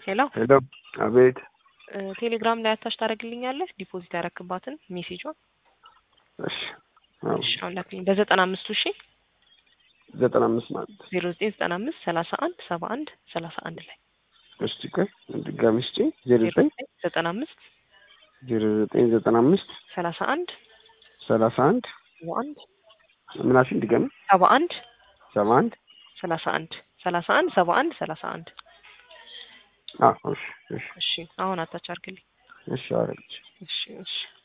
ሄሎ ሄሎ አቤት ቴሌግራም ላይ አታች ታደርግልኛለህ ዲፖዚት ያረክባትን ሜሴጇን እሺ እሺ አሁን በ95 እሺ 95 ማለት 0995 31 71 31 ላይ እስቲ ቆይ ድጋሚ እስቲ 0995 0995 31 31 71 ምናሽን ድጋሚ 71 71 31 31 71 31 እሺ እሺ አሁን አታች አድርግልኝ እሺ አረግች እሺ እሺ